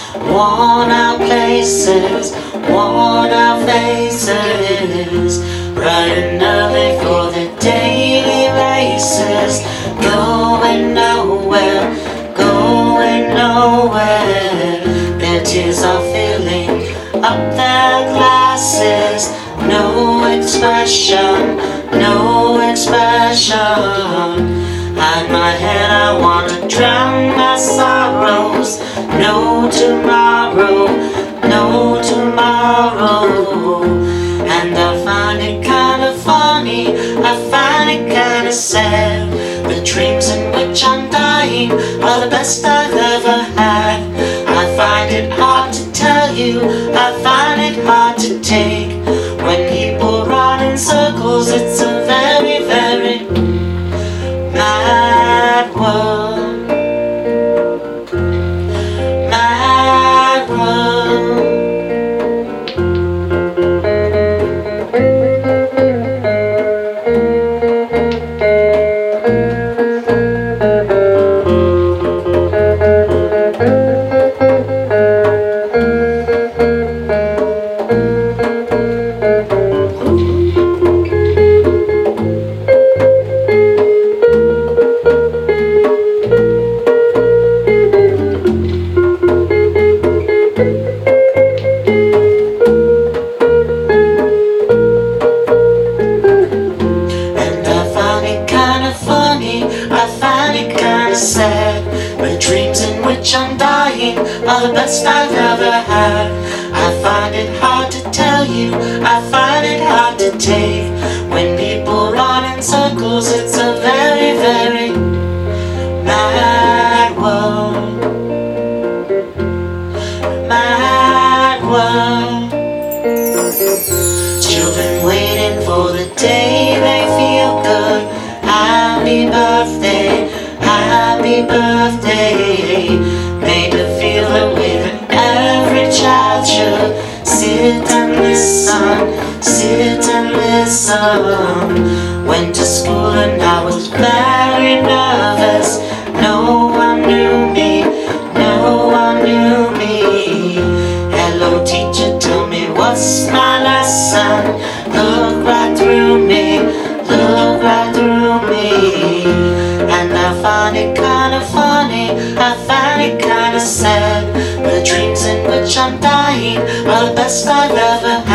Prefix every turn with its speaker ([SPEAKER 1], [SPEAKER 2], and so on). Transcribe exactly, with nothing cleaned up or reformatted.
[SPEAKER 1] worn out places, worn out faces, bright and early for the daily races, going nowhere, going nowhere. Their tears are filling up their glasses, no expression, no expression. Hide my head, I want to drown my sorrows. No tomorrow, no tomorrow. And I find it kind of funny, I find it kind of sad. The dreams in which I'm dying are the best I've ever had. I find it hard to tell you, I find it hard to take. When people run in circles, it's a very, very mad world, mad world. Sad. The dreams in which I'm dying are the best I've ever had. I find it hard to tell you, I find it hard to take. When people run in circles, it's a very, very mad world, mad world. Children waiting for the day they feel good. Happy birthday, happy birthday. Made to feel the way that every child should. Sit and listen, sit and listen. Went to school and I was very nervous. No one knew me, no one knew me. Hello teacher, tell me what's my lesson. Look right through me, look right through me. And I find it kind of funny, I find it kind of sad. The dreams in which I'm dying are the best I've ever had.